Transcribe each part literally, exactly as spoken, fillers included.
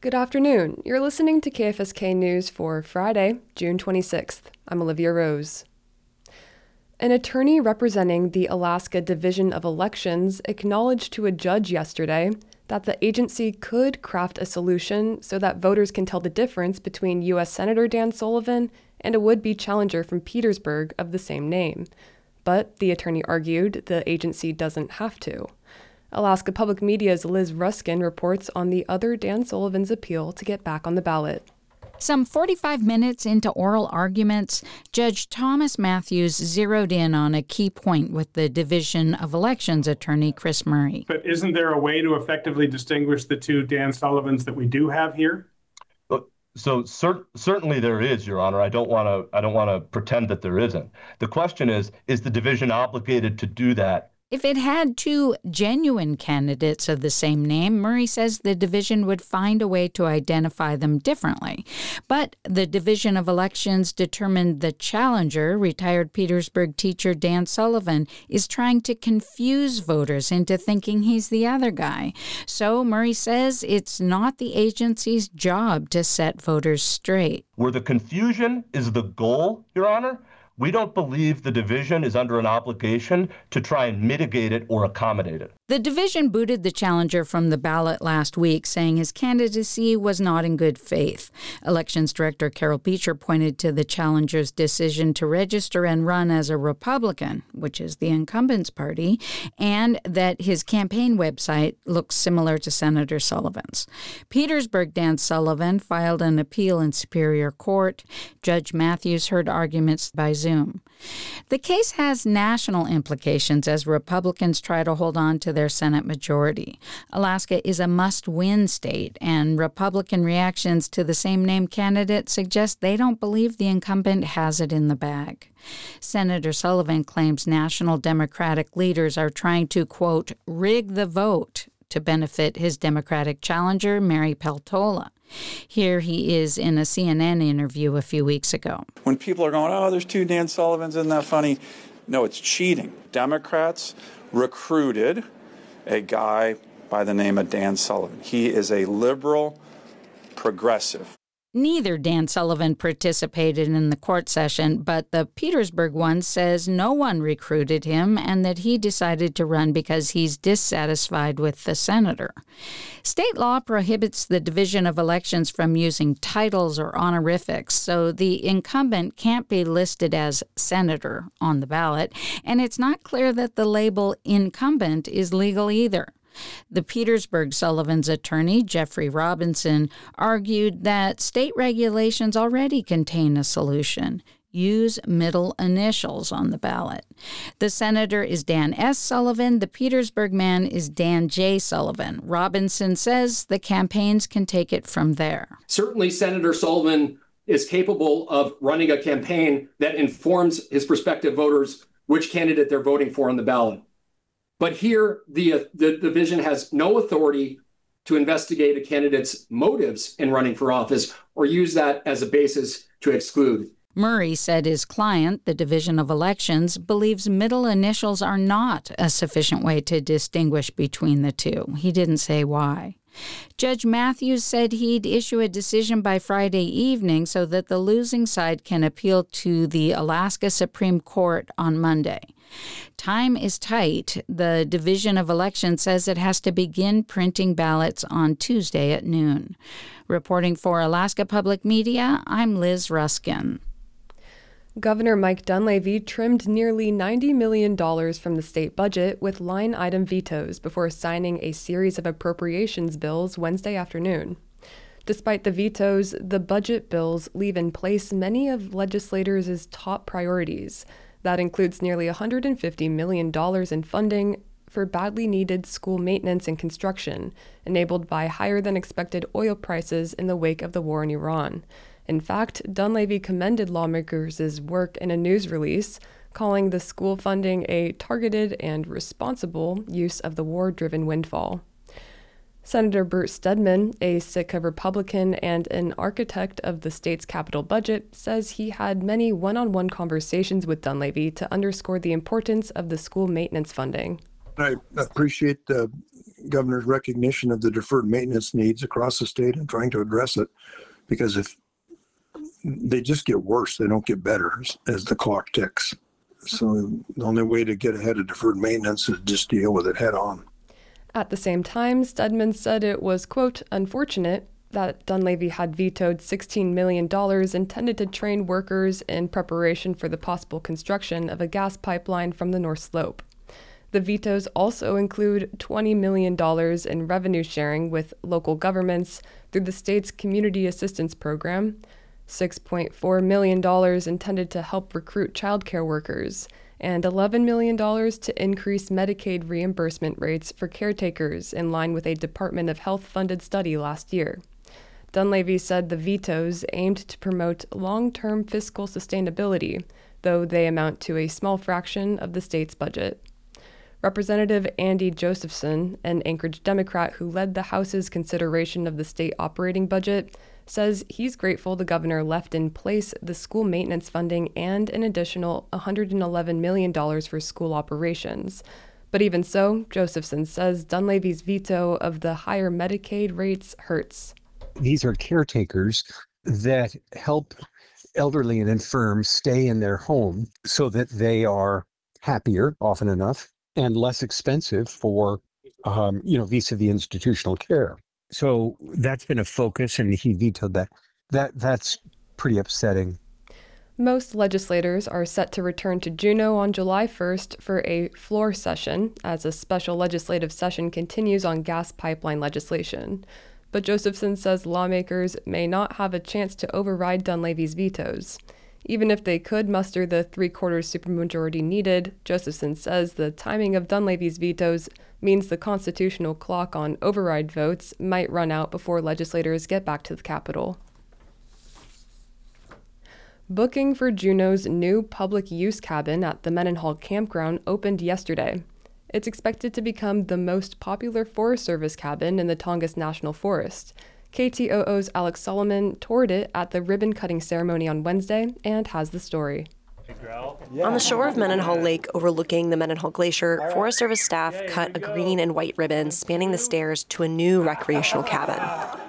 Good afternoon. You're listening to K F S K News for Friday, June twenty-sixth. I'm Olivia Rose. An attorney representing the Alaska Division of Elections acknowledged to a judge yesterday that the agency could craft a solution so that voters can tell the difference between U S Senator Dan Sullivan and a would-be challenger from Petersburg of the same name. But, the attorney argued, the agency doesn't have to. Alaska Public Media's Liz Ruskin reports on the other Dan Sullivan's appeal to get back on the ballot. Some forty-five minutes into oral arguments, Judge Thomas Matthews zeroed in on a key point with the Division of Elections attorney Chris Murray. But isn't there a way to effectively distinguish the two Dan Sullivans that we do have here? Well, so cer- certainly there is, Your Honor. I don't want to I don't want to pretend that there isn't. The question is, is the division obligated to do that? If it had two genuine candidates of the same name, Murray says the division would find a way to identify them differently. But the Division of Elections determined the challenger, retired Petersburg teacher Dan Sullivan, is trying to confuse voters into thinking he's the other guy. So Murray says it's not the agency's job to set voters straight. Where the confusion is the goal, Your Honor, we don't believe the division is under an obligation to try and mitigate it or accommodate it. The division booted the challenger from the ballot last week, saying his candidacy was not in good faith. Elections Director Carol Beecher pointed to the challenger's decision to register and run as a Republican, which is the incumbent's party, and that his campaign website looks similar to Senator Sullivan's. Petersburg Dan Sullivan filed an appeal in Superior Court. Judge Matthews heard arguments by Zoom. The case has national implications as Republicans try to hold on to their Senate majority. Alaska is a must-win state, and Republican reactions to the same-name candidate suggest they don't believe the incumbent has it in the bag. Senator Sullivan claims national Democratic leaders are trying to, quote, rig the vote to benefit his Democratic challenger, Mary Peltola. Here he is in a C N N interview a few weeks ago. When people are going, oh, there's two Dan Sullivans, isn't that funny? No, it's cheating. Democrats recruited a guy by the name of Dan Sullivan. He is a liberal progressive. Neither Dan Sullivan participated in the court session, but the Petersburg one says no one recruited him and that he decided to run because he's dissatisfied with the senator. State law prohibits the Division of Elections from using titles or honorifics, so the incumbent can't be listed as senator on the ballot, and it's not clear that the label incumbent is legal either. The Petersburg Sullivan's attorney, Jeffrey Robinson, argued that state regulations already contain a solution. Use middle initials on the ballot. The senator is Dan S. Sullivan. The Petersburg man is Dan J. Sullivan. Robinson says the campaigns can take it from there. Certainly, Senator Sullivan is capable of running a campaign that informs his prospective voters which candidate they're voting for on the ballot. But here, the, uh, the division has no authority to investigate a candidate's motives in running for office or use that as a basis to exclude. Murray said his client, the Division of Elections, believes middle initials are not a sufficient way to distinguish between the two. He didn't say why. Judge Matthews said he'd issue a decision by Friday evening so that the losing side can appeal to the Alaska Supreme Court on Monday. Time is tight. The Division of Elections says it has to begin printing ballots on Tuesday at noon. Reporting for Alaska Public Media, I'm Liz Ruskin. Governor Mike Dunleavy trimmed nearly ninety million dollars from the state budget with line-item vetoes before signing a series of appropriations bills Wednesday afternoon. Despite the vetoes, the budget bills leave in place many of legislators' top priorities. That includes nearly one hundred fifty million dollars in funding for badly needed school maintenance and construction, enabled by higher-than-expected oil prices in the wake of the war in Iran. In fact, Dunleavy commended lawmakers' work in a news release, calling the school funding a targeted and responsible use of the war-driven windfall. Senator Burt Stedman, a Sitka Republican and an architect of the state's capital budget, says he had many one-on-one conversations with Dunleavy to underscore the importance of the school maintenance funding. I appreciate the governor's recognition of the deferred maintenance needs across the state and trying to address it, because if they just get worse, they don't get better as, as the clock ticks. So the only way to get ahead of deferred maintenance is just deal with it head on. At the same time, Stedman said it was, quote, unfortunate that Dunleavy had vetoed sixteen million dollars intended to train workers in preparation for the possible construction of a gas pipeline from the North Slope. The vetoes also include twenty million dollars in revenue sharing with local governments through the state's Community Assistance Program, six point four million dollars intended to help recruit childcare workers, and eleven million dollars to increase Medicaid reimbursement rates for caretakers in line with a Department of Health-funded study last year. Dunleavy said the vetoes aimed to promote long-term fiscal sustainability, though they amount to a small fraction of the state's budget. Representative Andy Josephson, an Anchorage Democrat who led the House's consideration of the state operating budget, says he's grateful the governor left in place the school maintenance funding and an additional one hundred eleven million dollars for school operations. But even so, Josephson says Dunleavy's veto of the higher Medicaid rates hurts. These are caretakers that help elderly and infirm stay in their home so that they are happier, often enough, and less expensive for, um, you know, vis-a-vis institutional care. So that's been a focus, and he vetoed that. That that's pretty upsetting. Most legislators are set to return to Juneau on July first for a floor session, as a special legislative session continues on gas pipeline legislation. But Josephson says lawmakers may not have a chance to override Dunleavy's vetoes. Even if they could muster the three-quarters supermajority needed, Josephson says the timing of Dunleavy's vetoes means the constitutional clock on override votes might run out before legislators get back to the Capitol. Booking for Juneau's new public use cabin at the Mendenhall Campground opened yesterday. It's expected to become the most popular Forest Service cabin in the Tongass National Forest. K T O O's Alex Solomon toured it at the ribbon-cutting ceremony on Wednesday and has the story. On the shore of Mendenhall Lake overlooking the Mendenhall Glacier, Forest Service staff cut a green and white ribbon spanning the stairs to a new recreational cabin.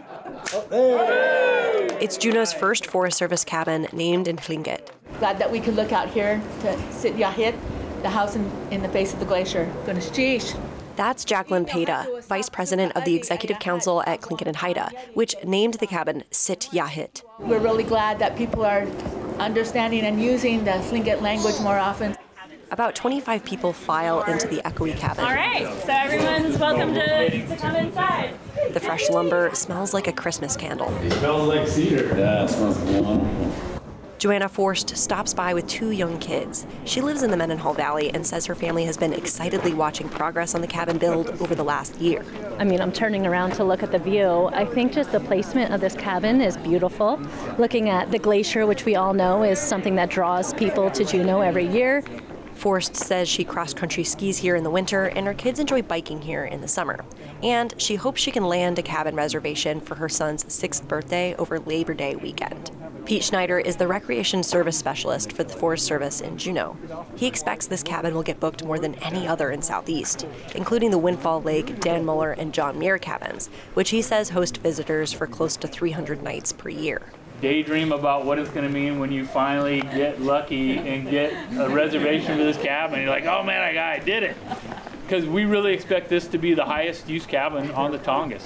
It's Juneau's first Forest Service cabin, named in Tlingit. Glad that we could look out here to Sit Yahit, the house in, in the face of the glacier. Goodness, sheesh. That's Jacqueline Peda, vice president of the executive council at Tlingit and Haida, which named the cabin Sit Yahit. We're really glad that people are understanding and using the Tlingit language more often. About twenty-five people file into the echoey cabin. All right, so everyone's welcome to come inside. The fresh lumber smells like a Christmas candle. It smells like cedar. Yeah, it smells wonderful. Joanna Forst stops by with two young kids. She lives in the Mendenhall Valley and says her family has been excitedly watching progress on the cabin build over the last year. I mean, I'm turning around to look at the view. I think just the placement of this cabin is beautiful. Looking at the glacier, which we all know is something that draws people to Juneau every year. Forst says she cross-country skis here in the winter, and her kids enjoy biking here in the summer. And she hopes she can land a cabin reservation for her son's sixth birthday over Labor Day weekend. Pete Schneider is the Recreation Service Specialist for the Forest Service in Juneau. He expects this cabin will get booked more than any other in Southeast, including the Windfall Lake, Dan Muller, and John Muir cabins, which he says host visitors for close to three hundred nights per year. Daydream about what it's going to mean when you finally get lucky and get a reservation for this cabin. You're like, oh man, I, I did it. Because we really expect this to be the highest use cabin on the Tongass.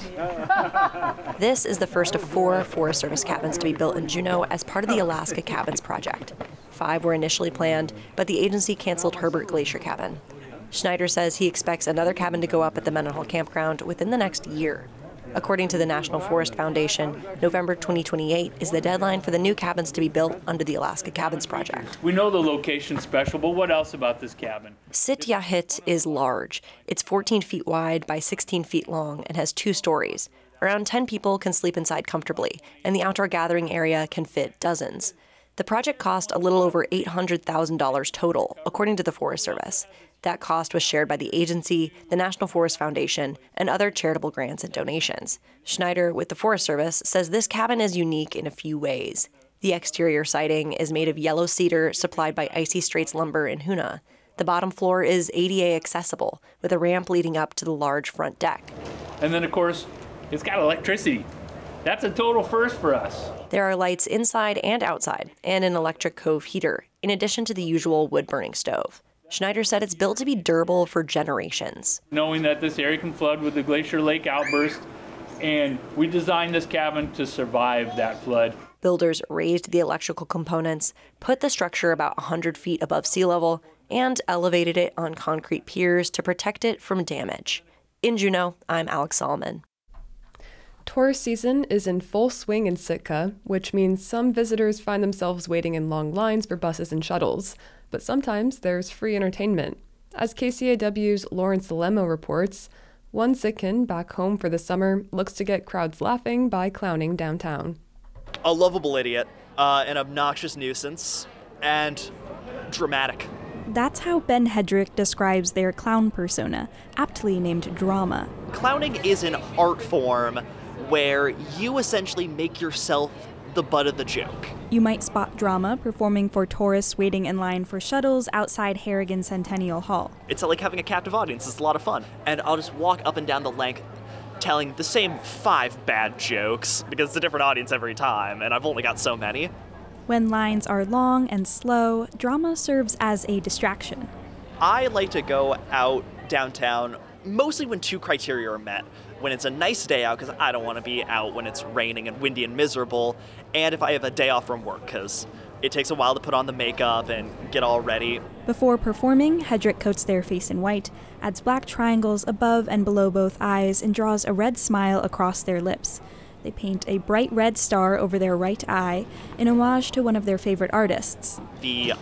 This is the first of four Forest Service cabins to be built in Juneau as part of the Alaska Cabins Project. Five were initially planned, but the agency canceled Herbert Glacier Cabin. Schneider says he expects another cabin to go up at the Mendenhall Campground within the next year. According to the National Forest Foundation, November twenty twenty-eight is the deadline for the new cabins to be built under the Alaska Cabins Project. We know the location's special, but what else about this cabin? Sit Yahit is large. It's fourteen feet wide by sixteen feet long and has two stories. Around ten people can sleep inside comfortably, and the outdoor gathering area can fit dozens. The project cost a little over eight hundred thousand dollars total, according to the Forest Service. That cost was shared by the agency, the National Forest Foundation, and other charitable grants and donations. Schneider, with the Forest Service, says this cabin is unique in a few ways. The exterior siding is made of yellow cedar supplied by Icy Straits Lumber in Hoonah. The The bottom floor is A D A accessible, with a ramp leading up to the large front deck. And then, of course, it's got electricity. That's a total first for us. There are lights inside and outside, and an electric cove heater, in addition to the usual wood-burning stove. Schneider said it's built to be durable for generations. Knowing that this area can flood with the Glacier Lake outburst, and we designed this cabin to survive that flood. Builders raised the electrical components, put the structure about one hundred feet above sea level, and elevated it on concrete piers to protect it from damage. In Juneau, I'm Alex Solomon. Tourist season is in full swing in Sitka, which means some visitors find themselves waiting in long lines for buses and shuttles. But sometimes there's free entertainment. As K C A W's Lawrence Lemo reports, one Sitkan back home for the summer looks to get crowds laughing by clowning downtown. A lovable idiot, uh, an obnoxious nuisance, and dramatic. That's how Ben Hedrick describes their clown persona, aptly named Drama. Clowning is an art form where you essentially make yourself the butt of the joke. You might spot Drama performing for tourists waiting in line for shuttles outside Harrigan Centennial Hall. It's like having a captive audience. It's a lot of fun. And I'll just walk up and down the length telling the same five bad jokes because it's a different audience every time, and I've only got so many. When lines are long and slow, Drama serves as a distraction. I like to go out downtown mostly when two criteria are met. When it's a nice day out, because I don't want to be out when it's raining and windy and miserable, and if I have a day off from work, because it takes a while to put on the makeup and get all ready. Before performing, Hedrick coats their face in white, adds black triangles above and below both eyes, and draws a red smile across their lips. They paint a bright red star over their right eye in homage to one of their favorite artists. The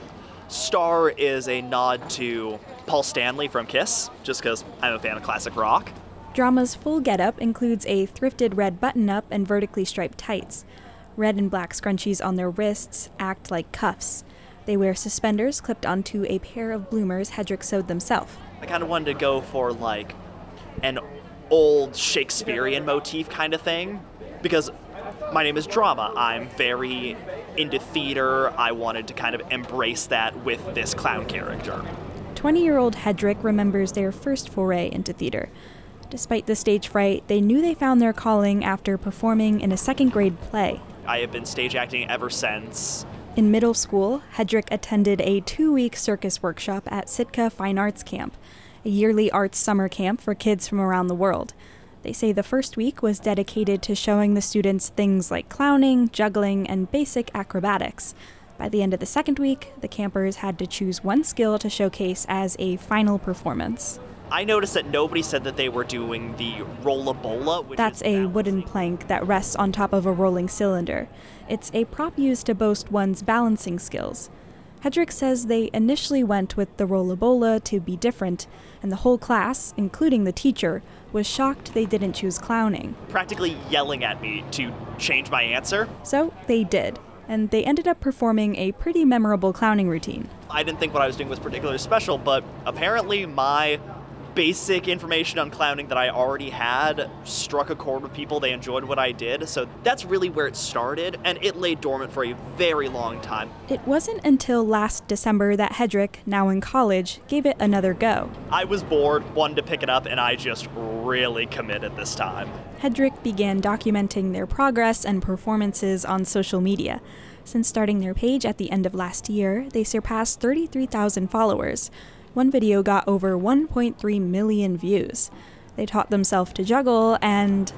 star is a nod to Paul Stanley from Kiss, just because I'm a fan of classic rock. Drama's full getup includes a thrifted red button-up and vertically striped tights. Red and black scrunchies on their wrists act like cuffs. They wear suspenders clipped onto a pair of bloomers Hedrick sewed themselves. I kind of wanted to go for like an old Shakespearean motif kind of thing, because my name is Drama. I'm very into theater. I wanted to kind of embrace that with this clown character. twenty-year-old Hedrick remembers their first foray into theater. Despite the stage fright, they knew they found their calling after performing in a second-grade play. I have been stage acting ever since. In middle school, Hedrick attended a two-week circus workshop at Sitka Fine Arts Camp, a yearly arts summer camp for kids from around the world. They say the first week was dedicated to showing the students things like clowning, juggling, and basic acrobatics. By the end of the second week, the campers had to choose one skill to showcase as a final performance. I noticed that nobody said that they were doing the rollabola. Which That's a wooden plank that rests on top of a rolling cylinder. It's a prop used to boast one's balancing skills. Hedrick says they initially went with the rollabola to be different, and the whole class, including the teacher, was shocked they didn't choose clowning. Practically yelling at me to change my answer. So they did, and they ended up performing a pretty memorable clowning routine. I didn't think what I was doing was particularly special, but apparently my basic information on clowning that I already had struck a chord with people. They enjoyed what I did, so that's really where it started, and it lay dormant for a very long time. It wasn't until last December that Hedrick, now in college, gave it another go. I was bored, wanted to pick it up, and I just really committed this time. Hedrick began documenting their progress and performances on social media. Since starting their page at the end of last year, they surpassed thirty-three thousand followers. One video got over one point three million views. They taught themselves to juggle and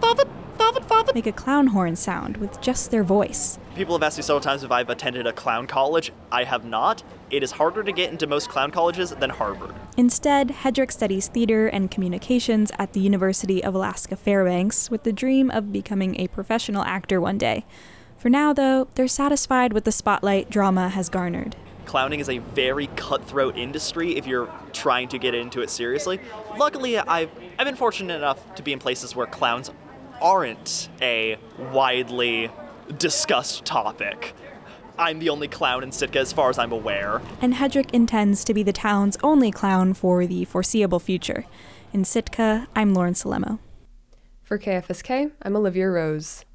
make a clown horn sound with just their voice. People have asked me several times if I've attended a clown college. I have not. It is harder to get into most clown colleges than Harvard. Instead, Hedrick studies theater and communications at the University of Alaska Fairbanks with the dream of becoming a professional actor one day. For now, though, they're satisfied with the spotlight Drama has garnered. Clowning is a very cutthroat industry if you're trying to get into it seriously. Luckily, I've, I've been fortunate enough to be in places where clowns aren't a widely discussed topic. I'm the only clown in Sitka as far as I'm aware. And Hedrick intends to be the town's only clown for the foreseeable future. In Sitka, I'm Lauren Salemo. For K F S K, I'm Olivia Rose.